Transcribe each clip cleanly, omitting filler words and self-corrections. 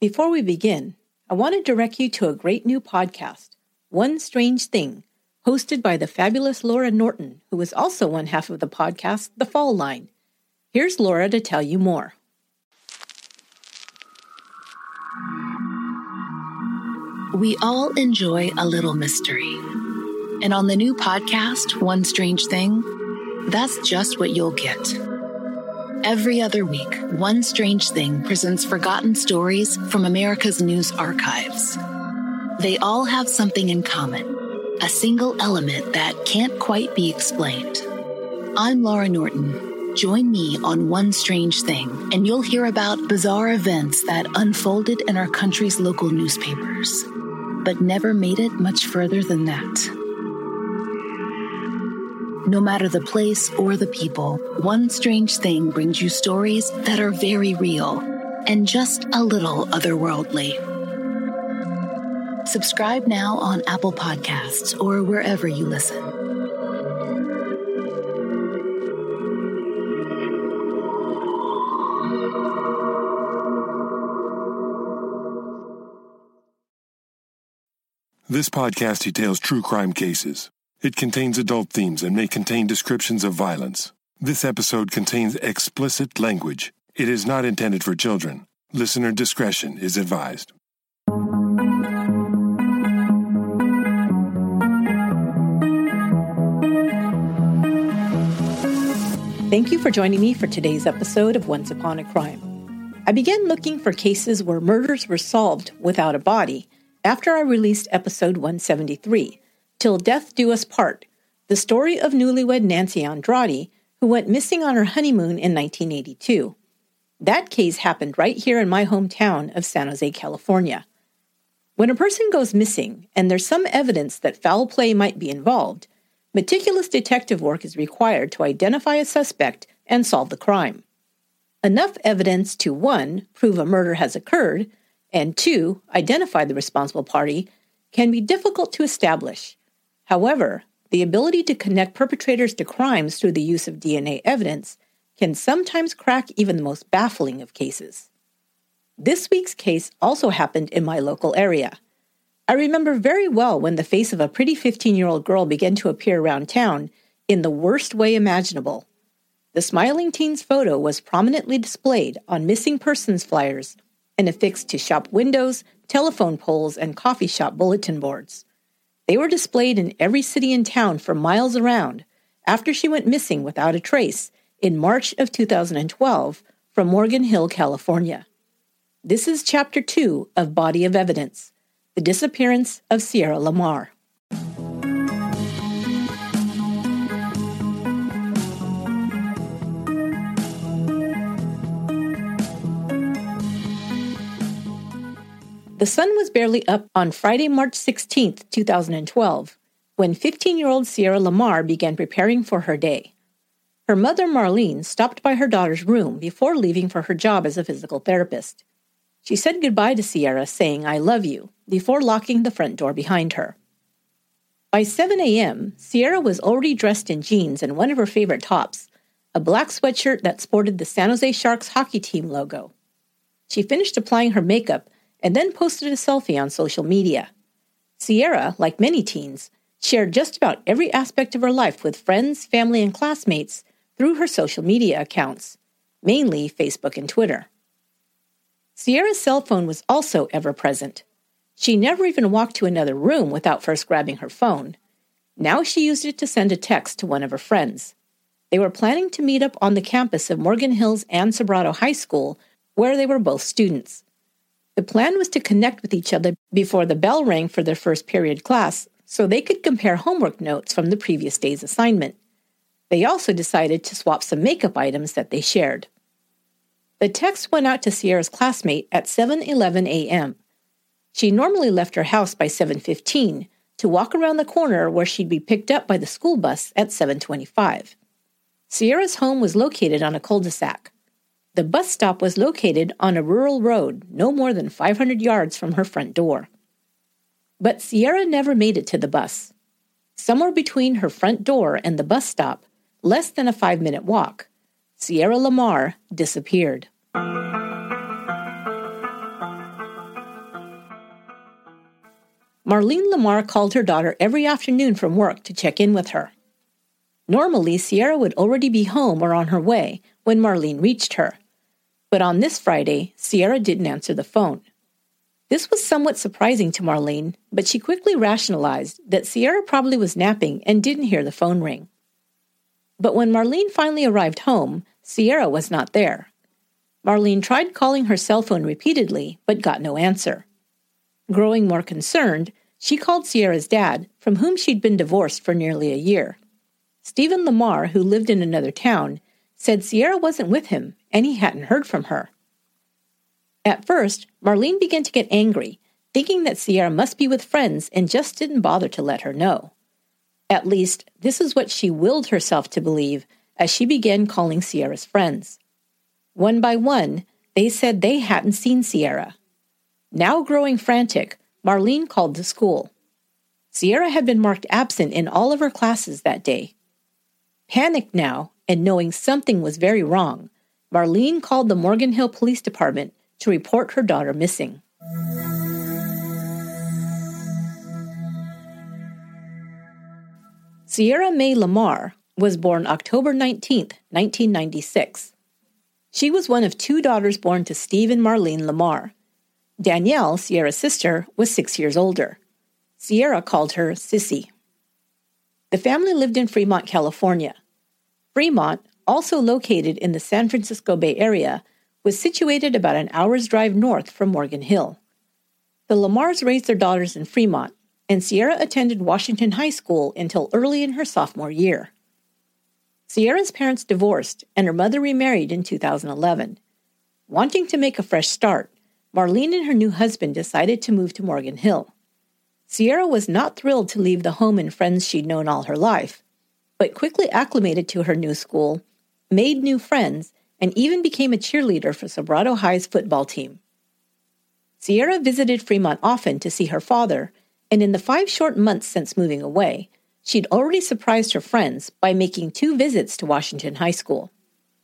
Before we begin, I want to direct you to a great new podcast, One Strange Thing, hosted by the fabulous Laura Norton, who is also one half of the podcast, The Fall Line. Here's Laura to tell you more. We all enjoy a little mystery. And on the new podcast, One Strange Thing, that's just what you'll get. Every other week, One Strange Thing presents forgotten stories from America's news archives. They all have something in common, a single element that can't quite be explained. I'm Laura Norton. Join me on One Strange Thing, and you'll hear about bizarre events that unfolded in our country's local newspapers, but never made it much further than that. No matter the place or the people, One Strange Thing brings you stories that are very real and just a little otherworldly. Subscribe now on Apple Podcasts or wherever you listen. This podcast details true crime cases. It contains adult themes and may contain descriptions of violence. This episode contains explicit language. It is not intended for children. Listener discretion is advised. Thank you for joining me for today's episode of Once Upon a Crime. I began looking for cases where murders were solved without a body after I released episode 173, Till Death Do Us Part, the story of newlywed Nancy Andrade, who went missing on her honeymoon in 1982. That case happened right here in my hometown of San Jose, California. When a person goes missing and there's some evidence that foul play might be involved, meticulous detective work is required to identify a suspect and solve the crime. Enough evidence to 1, prove a murder has occurred, and 2, identify the responsible party can be difficult to establish. However, the ability to connect perpetrators to crimes through the use of DNA evidence can sometimes crack even the most baffling of cases. This week's case also happened in my local area. I remember very well when the face of a pretty 15-year-old girl began to appear around town in the worst way imaginable. The smiling teen's photo was prominently displayed on missing persons flyers and affixed to shop windows, telephone poles, and coffee shop bulletin boards. They were displayed in every city and town for miles around after she went missing without a trace in March of 2012 from Morgan Hill, California. This is Chapter 2 of Body of Evidence, the disappearance of Sierra Lamar. The sun was barely up on Friday, March 16, 2012, when 15-year-old Sierra Lamar began preparing for her day. Her mother, Marlene, stopped by her daughter's room before leaving for her job as a physical therapist. She said goodbye to Sierra, saying, "I love you," before locking the front door behind her. By 7 a.m., Sierra was already dressed in jeans and one of her favorite tops, a black sweatshirt that sported the San Jose Sharks hockey team logo. She finished applying her makeup and then posted a selfie on social media. Sierra, like many teens, shared just about every aspect of her life with friends, family, and classmates through her social media accounts, mainly Facebook and Twitter. Sierra's cell phone was also ever present. She never even walked to another room without first grabbing her phone. Now she used it to send a text to one of her friends. They were planning to meet up on the campus of Morgan Hill's Ann Sobrato High School, where they were both students. The plan was to connect with each other before the bell rang for their first period class so they could compare homework notes from the previous day's assignment. They also decided to swap some makeup items that they shared. The text went out to Sierra's classmate at 7:11 a.m. She normally left her house by 7:15 to walk around the corner where she'd be picked up by the school bus at 7:25. Sierra's home was located on a cul-de-sac. The bus stop was located on a rural road no more than 500 yards from her front door. But Sierra never made it to the bus. Somewhere between her front door and the bus stop, less than a 5-minute walk, Sierra Lamar disappeared. Marlene Lamar called her daughter every afternoon from work to check in with her. Normally, Sierra would already be home or on her way when Marlene reached her. But on this Friday, Sierra didn't answer the phone. This was somewhat surprising to Marlene, but she quickly rationalized that Sierra probably was napping and didn't hear the phone ring. But when Marlene finally arrived home, Sierra was not there. Marlene tried calling her cell phone repeatedly, but got no answer. Growing more concerned, she called Sierra's dad, from whom she'd been divorced for nearly a year. Stephen Lamar, who lived in another town, said Sierra wasn't with him and he hadn't heard from her. At first, Marlene began to get angry, thinking that Sierra must be with friends and just didn't bother to let her know. At least, this is what she willed herself to believe as she began calling Sierra's friends. One by one, they said they hadn't seen Sierra. Now growing frantic, Marlene called the school. Sierra had been marked absent in all of her classes that day. Panicked now, and knowing something was very wrong, Marlene called the Morgan Hill Police Department to report her daughter missing. Sierra Mae Lamar was born October 19, 1996. She was one of two daughters born to Steve and Marlene Lamar. Danielle, Sierra's sister, was 6 years older. Sierra called her Sissy. The family lived in Fremont, California. Fremont, also located in the San Francisco Bay Area, was situated about an hour's drive north from Morgan Hill. The Lamars raised their daughters in Fremont, and Sierra attended Washington High School until early in her sophomore year. Sierra's parents divorced, and her mother remarried in 2011. Wanting to make a fresh start, Marlene and her new husband decided to move to Morgan Hill. Sierra was not thrilled to leave the home and friends she'd known all her life, but quickly acclimated to her new school, made new friends, and even became a cheerleader for Sobrato High's football team. Sierra visited Fremont often to see her father, and in the 5 short months since moving away, she'd already surprised her friends by making 2 visits to Washington High School.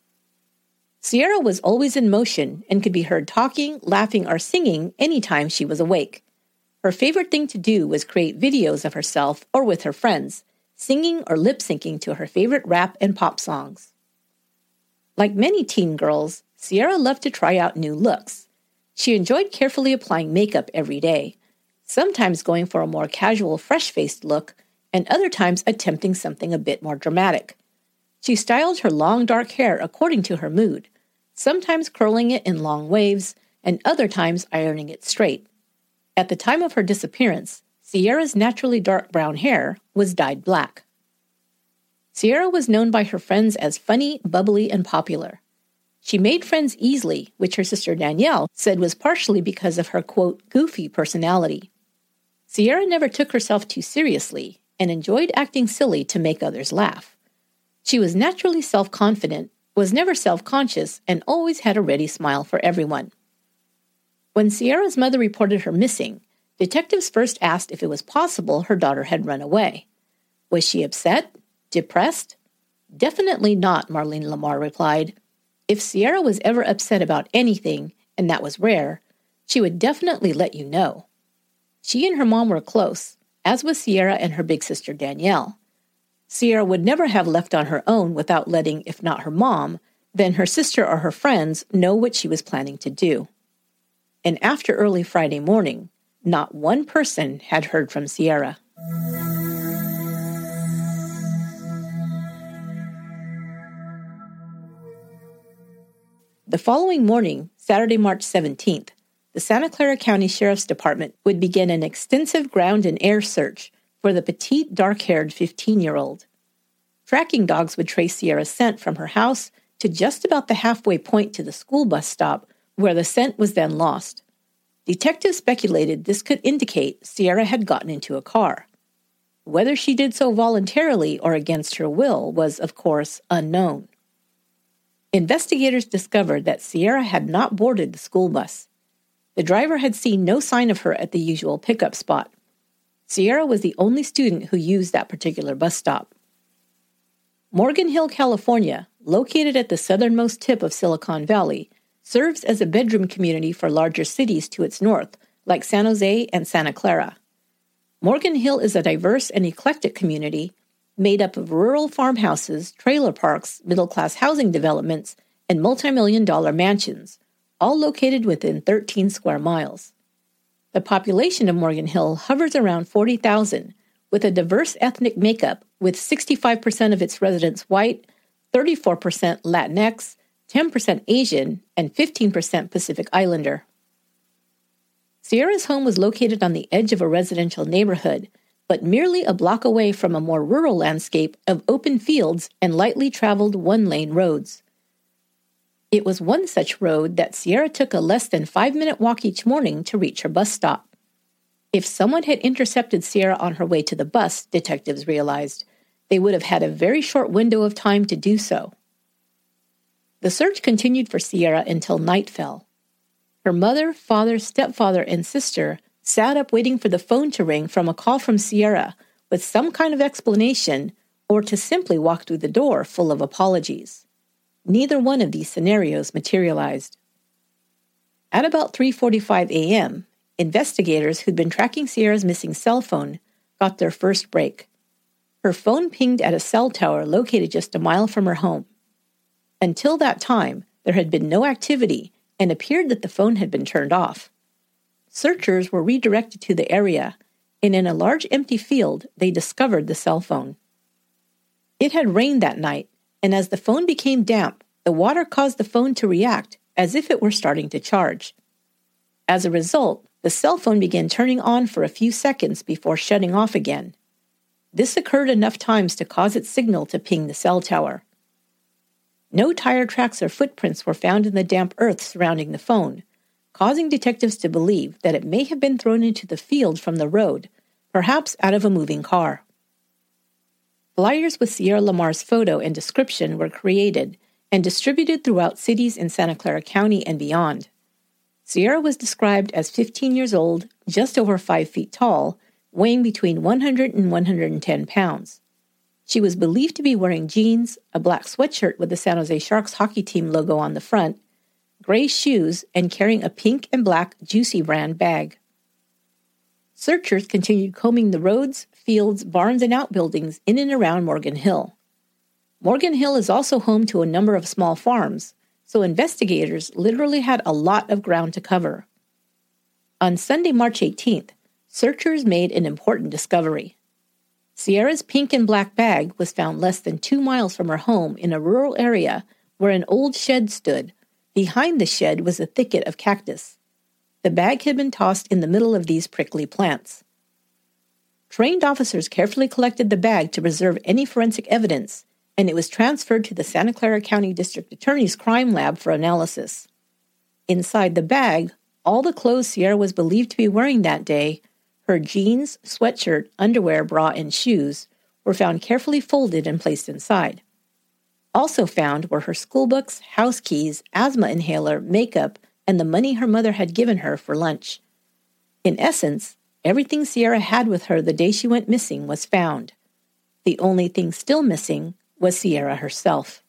Sierra was always in motion and could be heard talking, laughing, or singing anytime she was awake. Her favorite thing to do was create videos of herself or with her friends, singing or lip-syncing to her favorite rap and pop songs. Like many teen girls, Sierra loved to try out new looks. She enjoyed carefully applying makeup every day, sometimes going for a more casual, fresh-faced look, and other times attempting something a bit more dramatic. She styled her long dark hair according to her mood, sometimes curling it in long waves, and other times ironing it straight. At the time of her disappearance, Sierra's naturally dark brown hair was dyed black. Sierra was known by her friends as funny, bubbly, and popular. She made friends easily, which her sister Danielle said was partially because of her, quote, goofy personality. Sierra never took herself too seriously and enjoyed acting silly to make others laugh. She was naturally self-confident, was never self-conscious, and always had a ready smile for everyone. When Sierra's mother reported her missing, detectives first asked if it was possible her daughter had run away. Was she upset? Depressed? Definitely not, Marlene Lamar replied. If Sierra was ever upset about anything, and that was rare, she would definitely let you know. She and her mom were close, as was Sierra and her big sister Danielle. Sierra would never have left on her own without letting, if not her mom, then her sister or her friends know what she was planning to do. And after early Friday morning, not one person had heard from Sierra. The following morning, Saturday, March 17th, the Santa Clara County Sheriff's Department would begin an extensive ground and air search for the petite, dark-haired 15-year-old. Tracking dogs would trace Sierra's scent from her house to just about the halfway point to the school bus stop, where the scent was then lost. Detectives speculated this could indicate Sierra had gotten into a car. Whether she did so voluntarily or against her will was, of course, unknown. Investigators discovered that Sierra had not boarded the school bus. The driver had seen no sign of her at the usual pickup spot. Sierra was the only student who used that particular bus stop. Morgan Hill, California, located at the southernmost tip of Silicon Valley, serves as a bedroom community for larger cities to its north, like San Jose and Santa Clara. Morgan Hill is a diverse and eclectic community made up of rural farmhouses, trailer parks, middle-class housing developments, and multi-million-dollar mansions, all located within 13 square miles. The population of Morgan Hill hovers around 40,000, with a diverse ethnic makeup, with 65% of its residents white, 34% Latinx, 10% Asian, and 15% Pacific Islander. Sierra's home was located on the edge of a residential neighborhood, but merely a block away from a more rural landscape of open fields and lightly traveled one-lane roads. It was one such road that Sierra took a less than 5-minute walk each morning to reach her bus stop. If someone had intercepted Sierra on her way to the bus, detectives realized, they would have had a very short window of time to do so. The search continued for Sierra until night fell. Her mother, father, stepfather, and sister sat up waiting for the phone to ring from a call from Sierra with some kind of explanation or to simply walk through the door full of apologies. Neither one of these scenarios materialized. At about 3:45 a.m., investigators who'd been tracking Sierra's missing cell phone got their first break. Her phone pinged at a cell tower located just a mile from her home. Until that time, there had been no activity and appeared that the phone had been turned off. Searchers were redirected to the area, and in a large empty field, they discovered the cell phone. It had rained that night, and as the phone became damp, the water caused the phone to react as if it were starting to charge. As a result, the cell phone began turning on for a few seconds before shutting off again. This occurred enough times to cause its signal to ping the cell tower. No tire tracks or footprints were found in the damp earth surrounding the phone, causing detectives to believe that it may have been thrown into the field from the road, perhaps out of a moving car. Flyers with Sierra Lamar's photo and description were created and distributed throughout cities in Santa Clara County and beyond. Sierra was described as 15 years old, just over 5 feet tall, weighing between 100 and 110 pounds. She was believed to be wearing jeans, a black sweatshirt with the San Jose Sharks hockey team logo on the front, gray shoes, and carrying a pink and black Juicy brand bag. Searchers continued combing the roads, fields, barns, and outbuildings in and around Morgan Hill. Morgan Hill is also home to a number of small farms, so investigators literally had a lot of ground to cover. On Sunday, March 18th, searchers made an important discovery. Sierra's pink and black bag was found less than 2 miles from her home in a rural area where an old shed stood. Behind the shed was a thicket of cactus. The bag had been tossed in the middle of these prickly plants. Trained officers carefully collected the bag to preserve any forensic evidence, and it was transferred to the Santa Clara County District Attorney's crime lab for analysis. Inside the bag, all the clothes Sierra was believed to be wearing that day, her jeans, sweatshirt, underwear, bra, and shoes, were found carefully folded and placed inside. Also found were her school books, house keys, asthma inhaler, makeup, and the money her mother had given her for lunch. In essence, everything Sierra had with her the day she went missing was found. The only thing still missing was Sierra herself.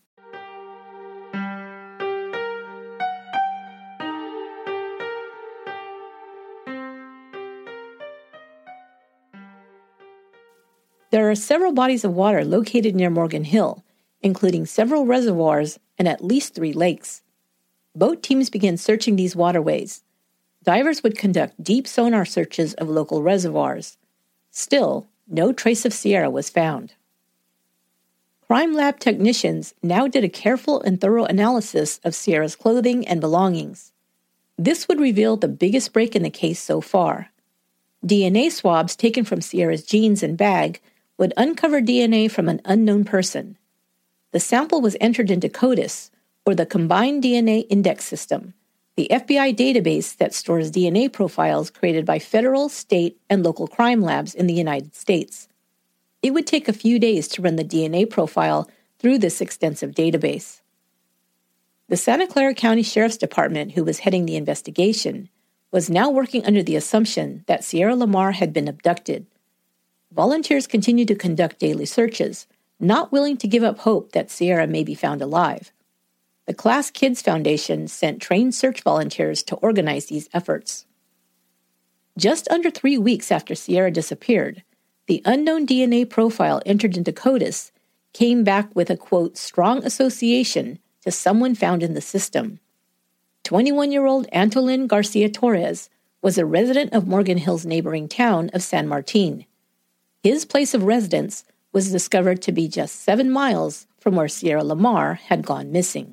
There are several bodies of water located near Morgan Hill, including several reservoirs and at least 3 lakes. Boat teams began searching these waterways. Divers would conduct deep sonar searches of local reservoirs. Still, no trace of Sierra was found. Crime lab technicians now did a careful and thorough analysis of Sierra's clothing and belongings. This would reveal the biggest break in the case so far. DNA swabs taken from Sierra's jeans and bag would uncover DNA from an unknown person. The sample was entered into CODIS, or the Combined DNA Index System, the FBI database that stores DNA profiles created by federal, state, and local crime labs in the United States. It would take a few days to run the DNA profile through this extensive database. The Santa Clara County Sheriff's Department, who was heading the investigation, was now working under the assumption that Sierra Lamar had been abducted. Volunteers continued to conduct daily searches, not willing to give up hope that Sierra may be found alive. The Class Kids Foundation sent trained search volunteers to organize these efforts. Just under 3 weeks after Sierra disappeared, the unknown DNA profile entered into CODIS came back with a, quote, strong association to someone found in the system. 21-year-old Antolin Garcia Torres was a resident of Morgan Hill's neighboring town of San Martin. His place of residence was discovered to be just 7 miles from where Sierra Lamar had gone missing.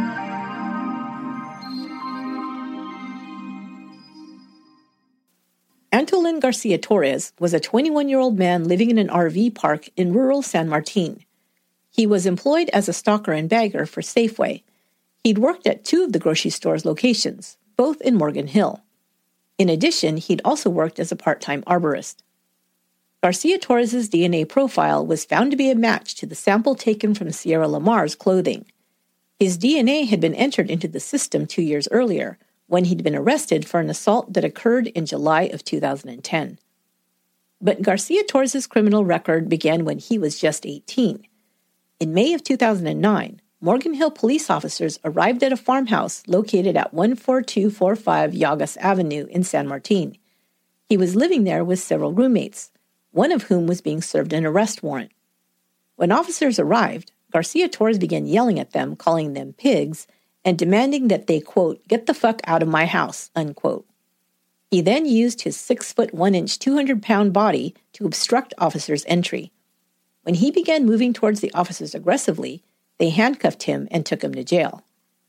Antolin Garcia Torres was a 21-year-old man living in an RV park in rural San Martin. He was employed as a stalker and bagger for Safeway. He'd worked at 2 of the grocery store's locations, both in Morgan Hill. In addition, he'd also worked as a part-time arborist. Garcia Torres' DNA profile was found to be a match to the sample taken from Sierra Lamar's clothing. His DNA had been entered into the system 2 years earlier, when he'd been arrested for an assault that occurred in July of 2010. But Garcia Torres' criminal record began when he was just 18. In May of 2009, Morgan Hill police officers arrived at a farmhouse located at 14245 Llagas Avenue in San Martin. He was living there with several roommates, one of whom was being served an arrest warrant. When officers arrived, Garcia Torres began yelling at them, calling them pigs, and demanding that they, quote, get the fuck out of my house, unquote. He then used his 6'1", 200-pound body to obstruct officers' entry. When he began moving towards the officers aggressively, they handcuffed him and took him to jail.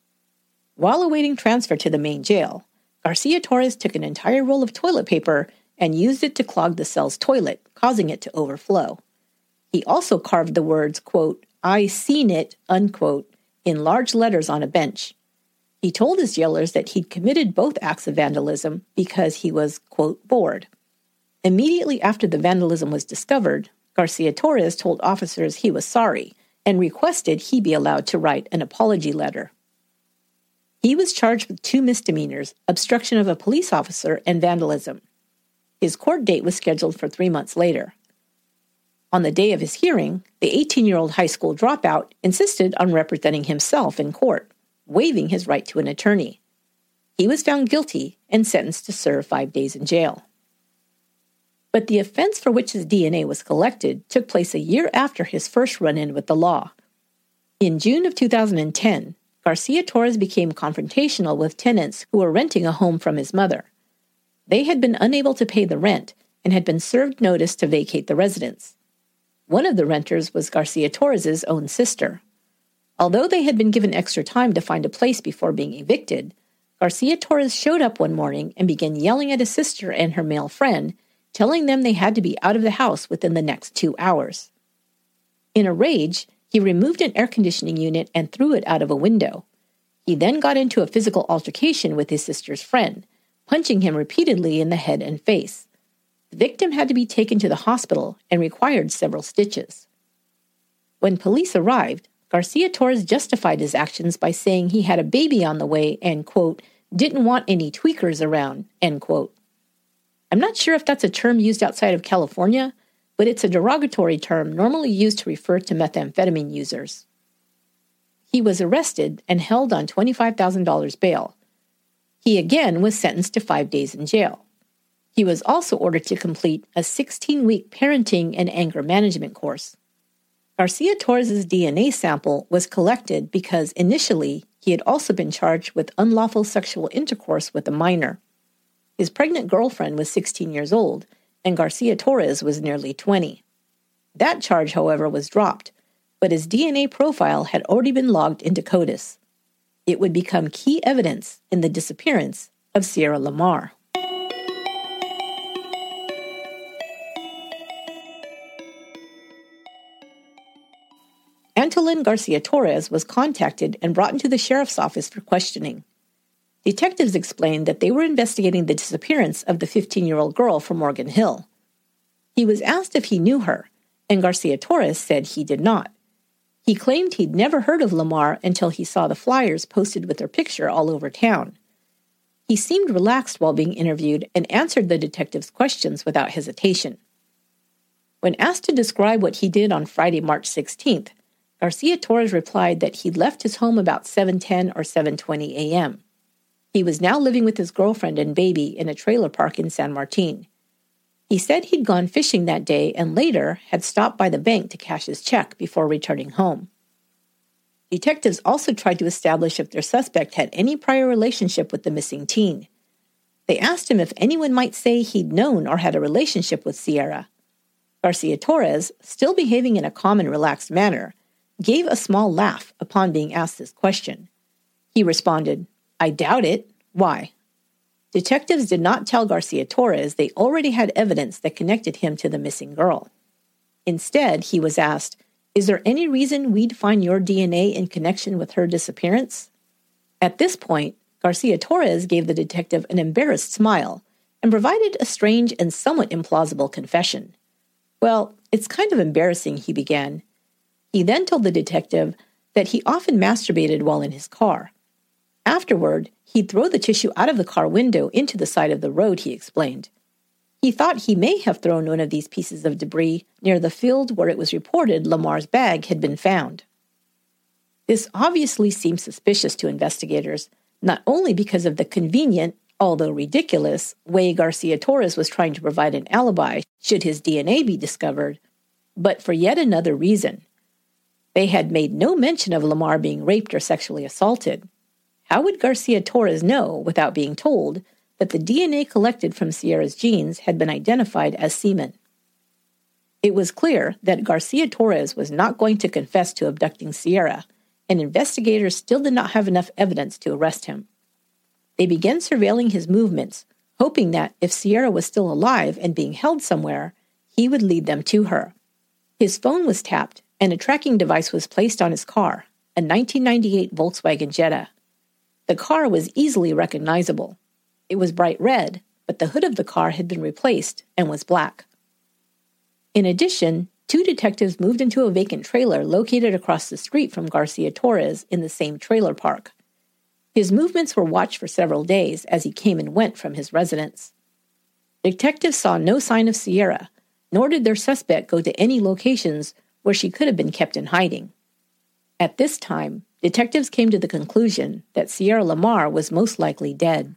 While awaiting transfer to the main jail, Garcia Torres took an entire roll of toilet paper and used it to clog the cell's toilet, causing it to overflow. He also carved the words, quote, I seen it, unquote, in large letters on a bench. He told his jailers that he'd committed both acts of vandalism because he was, quote, bored. Immediately after the vandalism was discovered, Garcia Torres told officers he was sorry and requested he be allowed to write an apology letter. He was charged with 2 misdemeanors, obstruction of a police officer and vandalism. His court date was scheduled for 3 months later. On the day of his hearing, the 18-year-old high school dropout insisted on representing himself in court, waiving his right to an attorney. He was found guilty and sentenced to serve 5 days in jail. But the offense for which his DNA was collected took place a year after his first run-in with the law. In June of 2010, Garcia Torres became confrontational with tenants who were renting a home from his mother. They had been unable to pay the rent and had been served notice to vacate the residence. One of the renters was Garcia Torres' own sister. Although they had been given extra time to find a place before being evicted, Garcia Torres showed up one morning and began yelling at his sister and her male friend, telling them they had to be out of the house within the next 2 hours. In a rage, he removed an air conditioning unit and threw it out of a window. He then got into a physical altercation with his sister's friend, punching him repeatedly in the head and face. The victim had to be taken to the hospital and required several stitches. When police arrived, Garcia Torres justified his actions by saying he had a baby on the way and, quote, didn't want any tweakers around, end quote. I'm not sure if that's a term used outside of California, but it's a derogatory term normally used to refer to methamphetamine users. He was arrested and held on $25,000 bail. He again was sentenced to 5 days in jail. He was also ordered to complete a 16-week parenting and anger management course. Garcia Torres' DNA sample was collected because initially he had also been charged with unlawful sexual intercourse with a minor. His pregnant girlfriend was 16 years old, and Garcia Torres was nearly 20. That charge, however, was dropped, but his DNA profile had already been logged into CODIS. It would become key evidence in the disappearance of Sierra Lamar. Antolin Garcia Torres was contacted and brought into the sheriff's office for questioning. Detectives explained that they were investigating the disappearance of the 15-year-old girl from Morgan Hill. He was asked if he knew her, and Garcia Torres said he did not. He claimed he'd never heard of Lamar until he saw the flyers posted with her picture all over town. He seemed relaxed while being interviewed and answered the detectives' questions without hesitation. When asked to describe what he did on Friday, March 16th, Garcia Torres replied that he'd left his home about 7:10 or 7:20 a.m. He was now living with his girlfriend and baby in a trailer park in San Martin. He said he'd gone fishing that day and later had stopped by the bank to cash his check before returning home. Detectives also tried to establish if their suspect had any prior relationship with the missing teen. They asked him if anyone might say he'd known or had a relationship with Sierra. Garcia Torres, still behaving in a calm and relaxed manner, gave a small laugh upon being asked this question. He responded, "I doubt it. Why?" Detectives did not tell Garcia Torres they already had evidence that connected him to the missing girl. Instead, he was asked, "Is there any reason we'd find your DNA in connection with her disappearance?" At this point, Garcia Torres gave the detective an embarrassed smile and provided a strange and somewhat implausible confession. "Well, it's kind of embarrassing," he began. He then told the detective that he often masturbated while in his car. Afterward, he'd throw the tissue out of the car window into the side of the road, he explained. He thought he may have thrown one of these pieces of debris near the field where it was reported Lamar's bag had been found. This obviously seemed suspicious to investigators, not only because of the convenient, although ridiculous, way Garcia Torres was trying to provide an alibi should his DNA be discovered, but for yet another reason. They had made no mention of Lamar being raped or sexually assaulted. How would Garcia Torres know, without being told, that the DNA collected from Sierra's jeans had been identified as semen? It was clear that Garcia Torres was not going to confess to abducting Sierra, and investigators still did not have enough evidence to arrest him. They began surveilling his movements, hoping that if Sierra was still alive and being held somewhere, he would lead them to her. His phone was tapped, and a tracking device was placed on his car, a 1998 Volkswagen Jetta. The car was easily recognizable. It was bright red, but the hood of the car had been replaced and was black. In addition, 2 detectives moved into a vacant trailer located across the street from Garcia Torres in the same trailer park. His movements were watched for several days as he came and went from his residence. Detectives saw no sign of Sierra, nor did their suspect go to any locations where she could have been kept in hiding. At this time, detectives came to the conclusion that Sierra Lamar was most likely dead.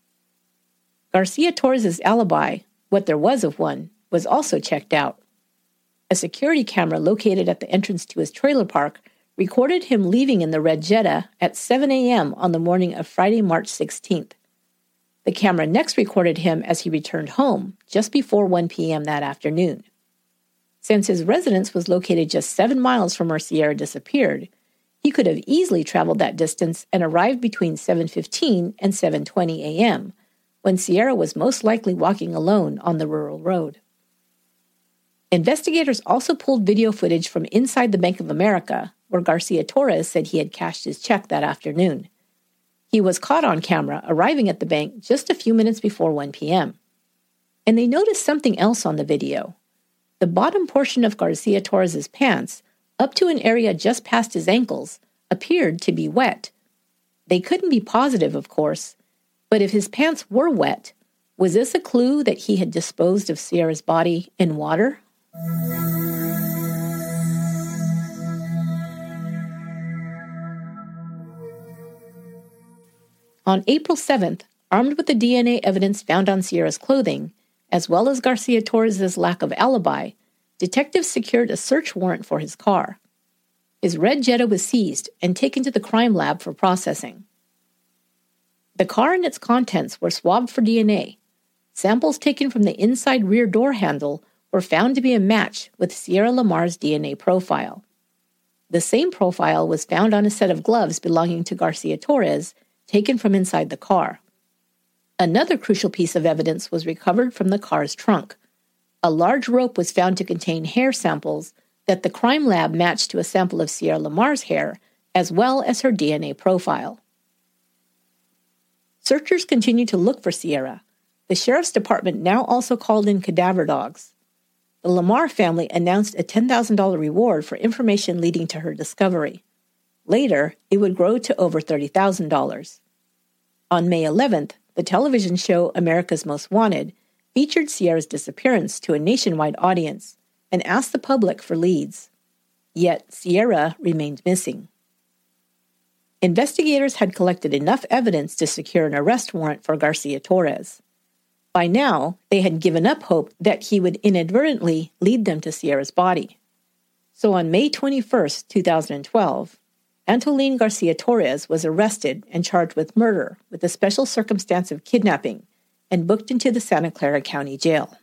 Garcia Torres' alibi, what there was of one, was also checked out. A security camera located at the entrance to his trailer park recorded him leaving in the red Jetta at 7 a.m. on the morning of Friday, March 16th. The camera next recorded him as he returned home just before 1 p.m. that afternoon. Since his residence was located just 7 miles from where Sierra disappeared, he could have easily traveled that distance and arrived between 7:15 and 7:20 a.m., when Sierra was most likely walking alone on the rural road. Investigators also pulled video footage from inside the Bank of America, where Garcia Torres said he had cashed his check that afternoon. He was caught on camera arriving at the bank just a few minutes before 1 p.m. And they noticed something else on the video. The bottom portion of Garcia Torres' pants, up to an area just past his ankles, appeared to be wet. They couldn't be positive, of course, but if his pants were wet, was this a clue that he had disposed of Sierra's body in water? On April 7th, armed with the DNA evidence found on Sierra's clothing, as well as Garcia Torres' lack of alibi, detectives secured a search warrant for his car. His red Jetta was seized and taken to the crime lab for processing. The car and its contents were swabbed for DNA. Samples taken from the inside rear door handle were found to be a match with Sierra Lamar's DNA profile. The same profile was found on a set of gloves belonging to Garcia Torres, taken from inside the car. Another crucial piece of evidence was recovered from the car's trunk. A large rope was found to contain hair samples that the crime lab matched to a sample of Sierra Lamar's hair, as well as her DNA profile. Searchers continued to look for Sierra. The sheriff's department now also called in cadaver dogs. The Lamar family announced a $10,000 reward for information leading to her discovery. Later, it would grow to over $30,000. On May 11th, the television show America's Most Wanted featured Sierra's disappearance to a nationwide audience and asked the public for leads. Yet Sierra remained missing. investigators had collected enough evidence to secure an arrest warrant for Garcia Torres. By now, they had given up hope that he would inadvertently lead them to Sierra's body. So on May 21, 2012, Antolin Garcia Torres was arrested and charged with murder with a special circumstance of kidnapping and booked into the Santa Clara County Jail.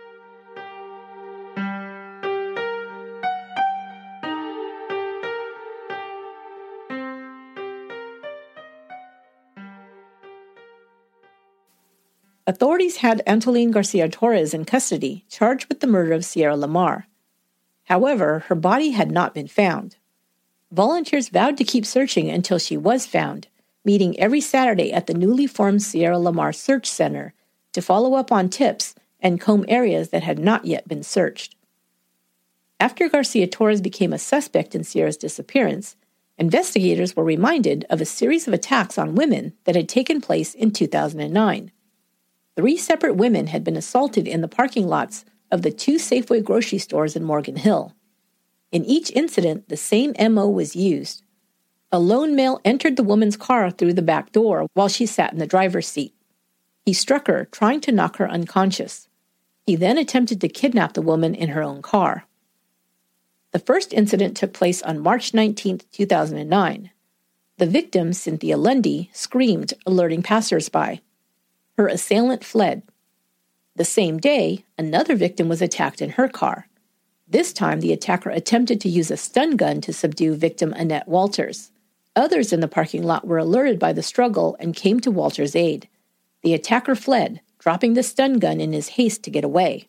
Authorities had Antolin Garcia Torres in custody, charged with the murder of Sierra Lamar. However, her body had not been found. Volunteers vowed to keep searching until she was found, meeting every Saturday at the newly formed Sierra Lamar Search Center to follow up on tips and comb areas that had not yet been searched. After Garcia Torres became a suspect in Sierra's disappearance, investigators were reminded of a series of attacks on women that had taken place in 2009. 3 separate women had been assaulted in the parking lots of the 2 Safeway grocery stores in Morgan Hill. In each incident, the same MO was used. A lone male entered the woman's car through the back door while she sat in the driver's seat. He struck her, trying to knock her unconscious. He then attempted to kidnap the woman in her own car. The first incident took place on March 19, 2009. The victim, Cynthia Lundy, screamed, alerting passersby. Her assailant fled. The same day, another victim was attacked in her car. This time, the attacker attempted to use a stun gun to subdue victim Annette Walters. Others in the parking lot were alerted by the struggle and came to Walters' aid. The attacker fled, dropping the stun gun in his haste to get away.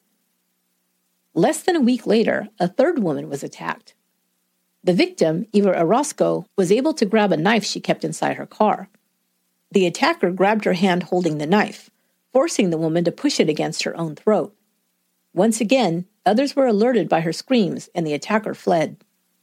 Less than a week later, a third woman was attacked. The victim, Eva Orozco, was able to grab a knife she kept inside her car. The attacker grabbed her hand holding the knife, forcing the woman to push it against her own throat. Once again, others were alerted by her screams, and the attacker fled.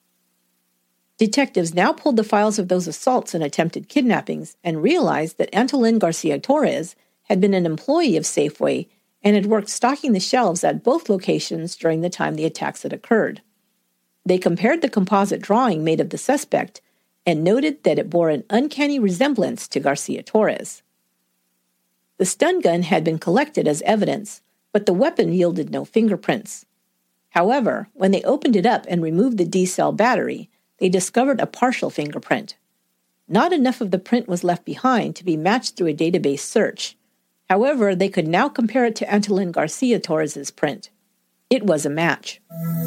Detectives now pulled the files of those assaults and attempted kidnappings and realized that Antolin Garcia Torres had been an employee of Safeway and had worked stocking the shelves at both locations during the time the attacks had occurred. They compared the composite drawing made of the suspect and noted that it bore an uncanny resemblance to Garcia Torres. The stun gun had been collected as evidence, but the weapon yielded no fingerprints. However, when they opened it up and removed the D-cell battery, they discovered a partial fingerprint. Not enough of the print was left behind to be matched through a database search. However, they could now compare it to Antolin Garcia Torres' print. It was a match.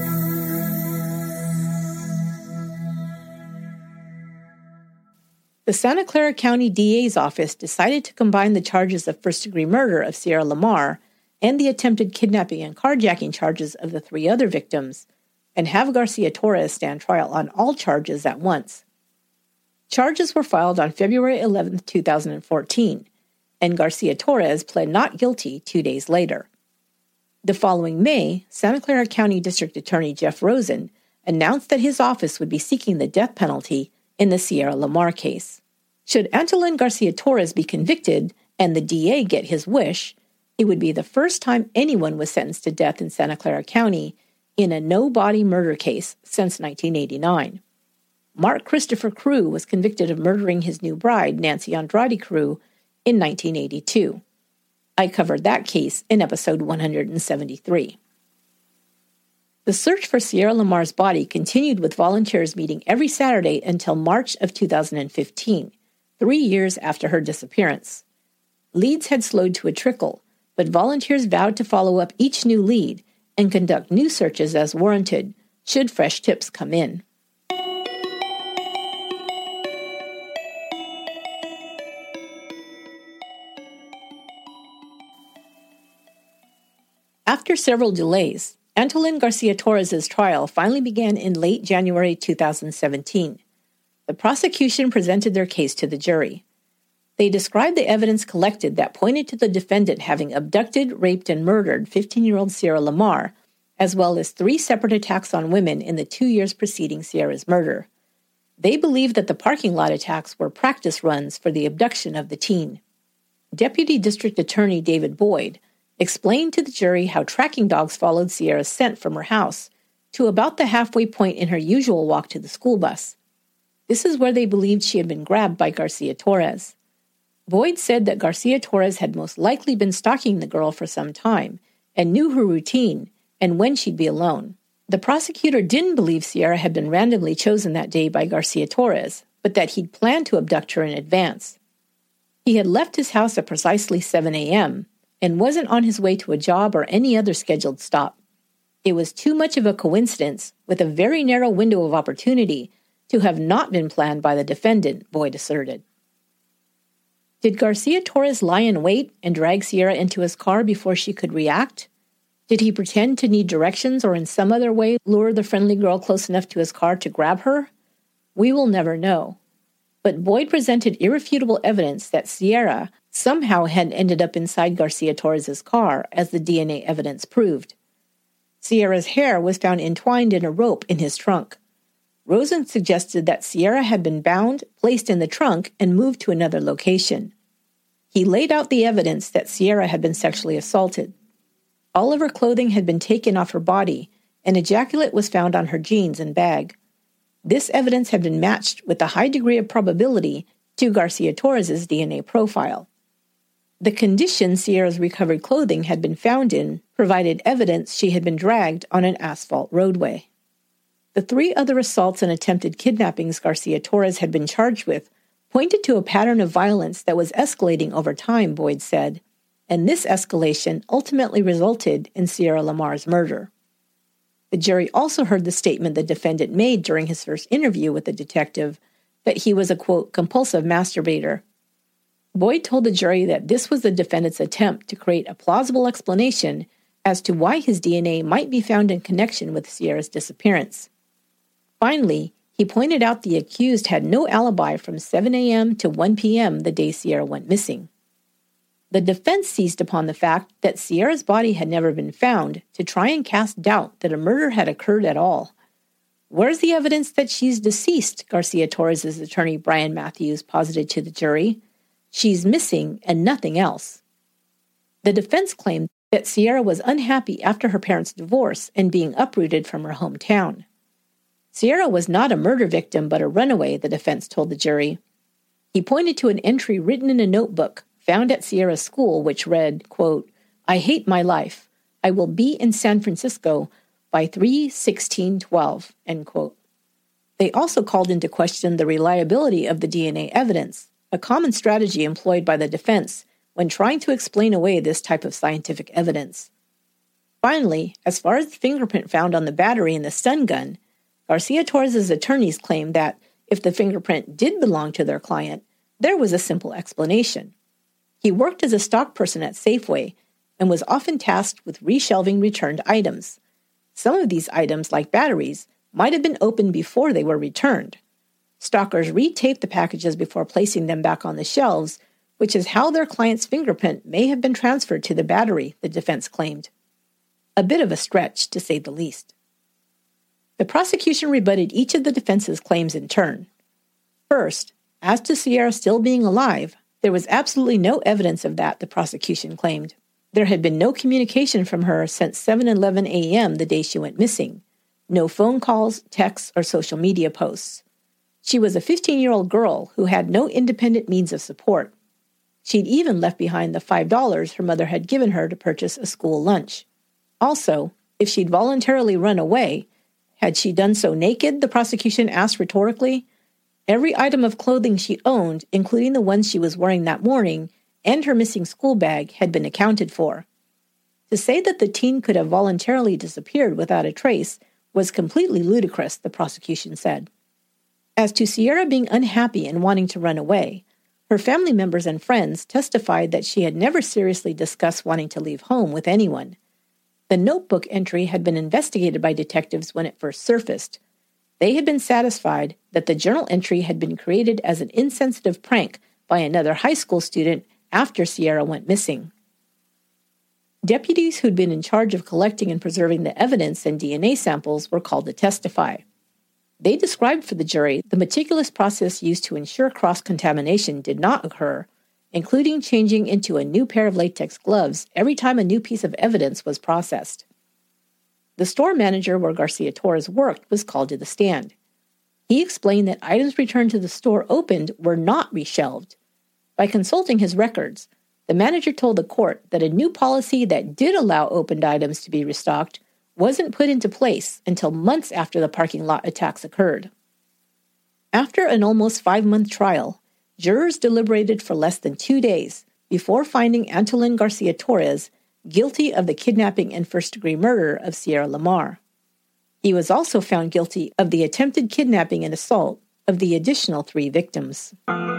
The Santa Clara County DA's office decided to combine the charges of first-degree murder of Sierra Lamar and the attempted kidnapping and carjacking charges of the 3 other victims, and have Garcia Torres stand trial on all charges at once. Charges were filed on February 11, 2014, and Garcia Torres pled not guilty 2 days later. The following May, Santa Clara County District Attorney Jeff Rosen announced that his office would be seeking the death penalty in the Sierra Lamar case. Should Antolin Garcia Torres be convicted and the DA get his wish, it would be the first time anyone was sentenced to death in Santa Clara County in a no-body murder case since 1989. Mark Christopher Crew was convicted of murdering his new bride, Nancy Andrade Crew, in 1982. I covered that case in episode 173. The search for Sierra Lamar's body continued with volunteers meeting every Saturday until March of 2015, 3 years after her disappearance. Leads had slowed to a trickle, but volunteers vowed to follow up each new lead and conduct new searches as warranted, should fresh tips come in. After several delays, Antolin Garcia Torres' trial finally began in late January 2017. The prosecution presented their case to the jury. They described the evidence collected that pointed to the defendant having abducted, raped, and murdered 15-year-old Sierra Lamar, as well as 3 separate attacks on women in the 2 years preceding Sierra's murder. They believed that the parking lot attacks were practice runs for the abduction of the teen. Deputy District Attorney David Boyd explained to the jury how tracking dogs followed Sierra's scent from her house to about the halfway point in her usual walk to the school bus. This is where they believed she had been grabbed by Garcia Torres. Boyd said that Garcia Torres had most likely been stalking the girl for some time and knew her routine and when she'd be alone. The prosecutor didn't believe Sierra had been randomly chosen that day by Garcia Torres, but that he'd planned to abduct her in advance. He had left his house at precisely 7 a.m. and wasn't on his way to a job or any other scheduled stop. It was too much of a coincidence, with a very narrow window of opportunity, to have not been planned by the defendant, Boyd asserted. Did Garcia Torres lie in wait and drag Sierra into his car before she could react? Did he pretend to need directions or in some other way lure the friendly girl close enough to his car to grab her? We will never know. But Boyd presented irrefutable evidence that Sierra somehow had ended up inside Garcia Torres' car, as the DNA evidence proved. Sierra's hair was found entwined in a rope in his trunk. Rosen suggested that Sierra had been bound, placed in the trunk, and moved to another location. He laid out the evidence that Sierra had been sexually assaulted. All of her clothing had been taken off her body, and ejaculate was found on her jeans and bag. This evidence had been matched with a high degree of probability to Garcia Torres' DNA profile. The condition Sierra's recovered clothing had been found in provided evidence she had been dragged on an asphalt roadway. The 3 other assaults and attempted kidnappings Garcia Torres had been charged with pointed to a pattern of violence that was escalating over time, Boyd said, and this escalation ultimately resulted in Sierra Lamar's murder. The jury also heard the statement the defendant made during his first interview with the detective that he was a, quote, compulsive masturbator. Boyd told the jury that this was the defendant's attempt to create a plausible explanation as to why his DNA might be found in connection with Sierra's disappearance. Finally, he pointed out the accused had no alibi from 7 a.m. to 1 p.m. the day Sierra went missing. The defense seized upon the fact that Sierra's body had never been found to try and cast doubt that a murder had occurred at all. Where's the evidence that she's deceased? Garcia Torres' attorney Brian Matthews posited to the jury. She's missing and nothing else. The defense claimed that Sierra was unhappy after her parents' divorce and being uprooted from her hometown. Sierra was not a murder victim but a runaway, the defense told the jury. He pointed to an entry written in a notebook found at Sierra's school which read, quote, "I hate my life. I will be in San Francisco by 3/16/12, end quote. They also called into question the reliability of the DNA evidence, a common strategy employed by the defense when trying to explain away this type of scientific evidence. Finally, as far as the fingerprint found on the battery in the stun gun, Garcia Torres' attorneys claimed that if the fingerprint did belong to their client, there was a simple explanation. He worked as a stock person at Safeway and was often tasked with reshelving returned items. Some of these items, like batteries, might have been opened before they were returned. Stockers retaped the packages before placing them back on the shelves, which is how their client's fingerprint may have been transferred to the battery, the defense claimed. A bit of a stretch, to say the least. The prosecution rebutted each of the defense's claims in turn. First, as to Sierra still being alive, there was absolutely no evidence of that, the prosecution claimed. There had been no communication from her since 7:11 a.m. the day she went missing. No phone calls, texts, or social media posts. She was a 15-year-old girl who had no independent means of support. She'd even left behind the $5 her mother had given her to purchase a school lunch. Also, if she'd voluntarily run away, had she done so naked, the prosecution asked rhetorically? Every item of clothing she owned, including the ones she was wearing that morning, and her missing school bag, had been accounted for. To say that the teen could have voluntarily disappeared without a trace was completely ludicrous, the prosecution said. As to Sierra being unhappy and wanting to run away, her family members and friends testified that she had never seriously discussed wanting to leave home with anyone. The notebook entry had been investigated by detectives when it first surfaced. They had been satisfied that the journal entry had been created as an insensitive prank by another high school student after Sierra went missing. Deputies who'd been in charge of collecting and preserving the evidence and DNA samples were called to testify. They described for the jury the meticulous process used to ensure cross-contamination did not occur, including changing into a new pair of latex gloves every time a new piece of evidence was processed. The store manager where Garcia Torres worked was called to the stand. He explained that items returned to the store opened were not reshelved. By consulting his records, the manager told the court that a new policy that did allow opened items to be restocked wasn't put into place until months after the parking lot attacks occurred. After an almost 5-month trial, jurors deliberated for less than 2 days before finding Antolin Garcia Torres guilty of the kidnapping and first-degree murder of Sierra Lamar. He was also found guilty of the attempted kidnapping and assault of the additional 3 victims.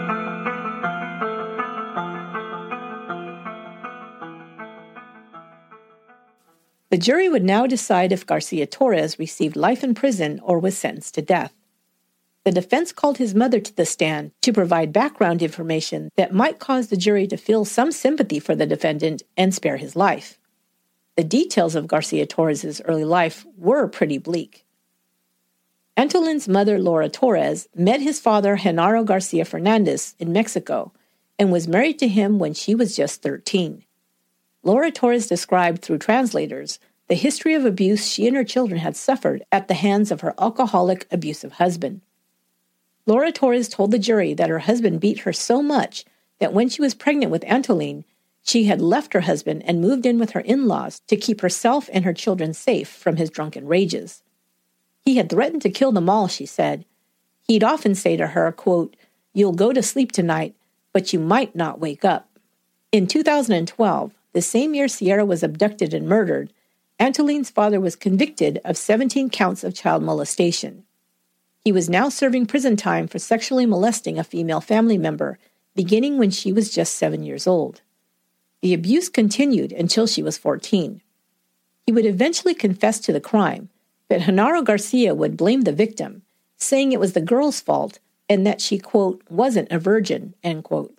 The jury would now decide if Garcia Torres received life in prison or was sentenced to death. The defense called his mother to the stand to provide background information that might cause the jury to feel some sympathy for the defendant and spare his life. The details of Garcia Torres' early life were pretty bleak. Antolin's mother, Laura Torres, met his father, Genaro Garcia Fernandez, in Mexico and was married to him when she was just 13. Laura Torres described through translators the history of abuse she and her children had suffered at the hands of her alcoholic, abusive husband. Laura Torres told the jury that her husband beat her so much that when she was pregnant with Antolin, she had left her husband and moved in with her in-laws to keep herself and her children safe from his drunken rages. He had threatened to kill them all, she said. He'd often say to her, quote, "You'll go to sleep tonight, but you might not wake up." In 2012, the same year Sierra was abducted and murdered, Antolin's father was convicted of 17 counts of child molestation. He was now serving prison time for sexually molesting a female family member, beginning when she was just 7 years old. The abuse continued until she was 14. He would eventually confess to the crime, but Genaro Garcia would blame the victim, saying it was the girl's fault and that she, quote, "wasn't a virgin," end quote.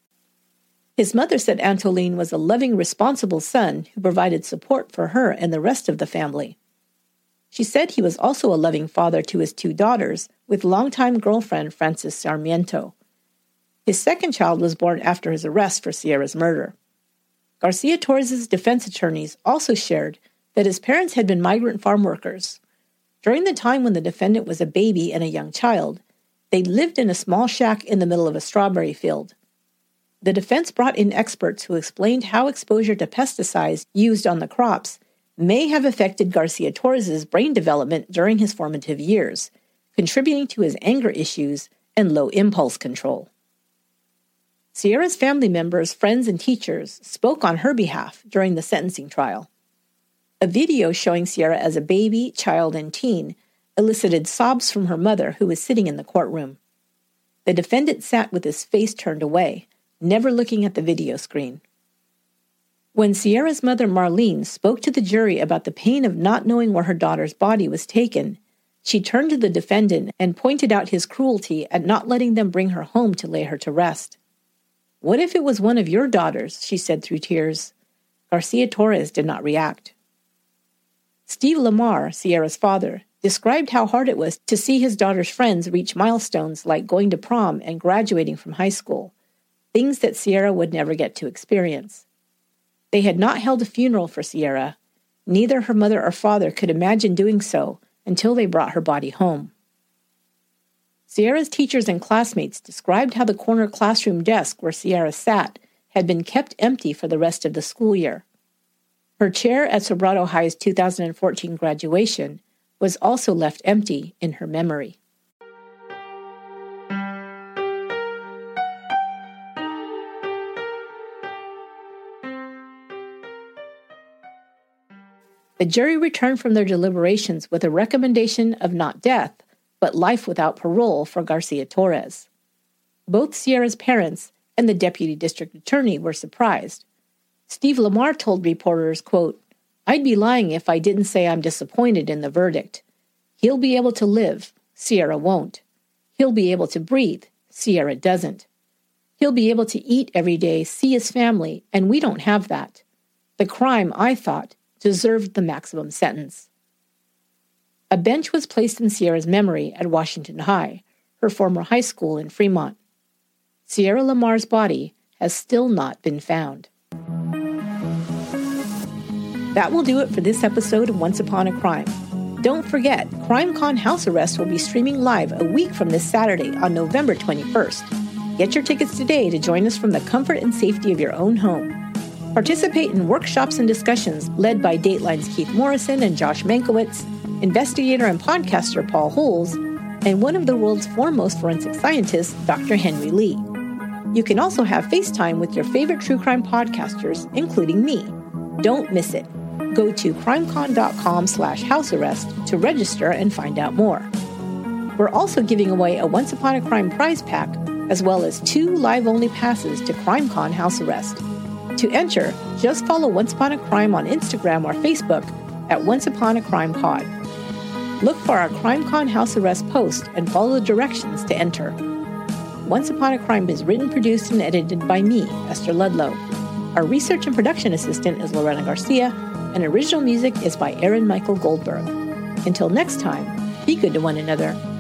His mother said Antolin was a loving, responsible son who provided support for her and the rest of the family. She said he was also a loving father to his 2 daughters, with longtime girlfriend Frances Sarmiento. His second child was born after his arrest for Sierra's murder. Garcia Torres' defense attorneys also shared that his parents had been migrant farm workers. During the time when the defendant was a baby and a young child, they lived in a small shack in the middle of a strawberry field. The defense brought in experts who explained how exposure to pesticides used on the crops may have affected Garcia Torres' brain development during his formative years, contributing to his anger issues and low impulse control. Sierra's family members, friends, and teachers spoke on her behalf during the sentencing trial. A video showing Sierra as a baby, child, and teen elicited sobs from her mother, who was sitting in the courtroom. The defendant sat with his face turned away, never looking at the video screen. When Sierra's mother, Marlene, spoke to the jury about the pain of not knowing where her daughter's body was taken, she turned to the defendant and pointed out his cruelty at not letting them bring her home to lay her to rest. "What if it was one of your daughters?" she said through tears. Garcia Torres did not react. Steve Lamar, Sierra's father, described how hard it was to see his daughter's friends reach milestones like going to prom and graduating from high school, things that Sierra would never get to experience. They had not held a funeral for Sierra. Neither her mother or father could imagine doing so until they brought her body home. Sierra's teachers and classmates described how the corner classroom desk where Sierra sat had been kept empty for the rest of the school year. Her chair at Sobrato High's 2014 graduation was also left empty in her memory. The jury returned from their deliberations with a recommendation of not death, but life without parole for Garcia Torres. Both Sierra's parents and the deputy district attorney were surprised. Steve Lamar told reporters, quote, "I'd be lying if I didn't say I'm disappointed in the verdict. He'll be able to live, Sierra won't. He'll be able to breathe, Sierra doesn't. He'll be able to eat every day, see his family, and we don't have that. The crime, I thought, deserved the maximum sentence." A bench was placed in Sierra's memory at Washington High, her former high school in Fremont. Sierra Lamar's body has still not been found. That will do it for this episode of Once Upon a Crime. Don't forget, CrimeCon House Arrest will be streaming live a week from this Saturday on November 21st. Get your tickets today to join us from the comfort and safety of your own home. Participate in workshops and discussions led by Dateline's Keith Morrison and Josh Mankiewicz, investigator and podcaster Paul Holes, and one of the world's foremost forensic scientists, Dr. Henry Lee. You can also have FaceTime with your favorite true crime podcasters, including me. Don't miss it. Go to crimecon.com/housearrest to register and find out more. We're also giving away a Once Upon a Crime prize pack, as well as 2 live-only passes to CrimeCon House Arrest. To enter, just follow Once Upon a Crime on Instagram or Facebook at Once Upon a Crime Pod. Look for our CrimeCon House Arrest post and follow the directions to enter. Once Upon a Crime is written, produced, and edited by me, Esther Ludlow. Our research and production assistant is Lorena Garcia, and original music is by Aaron Michael Goldberg. Until next time, be good to one another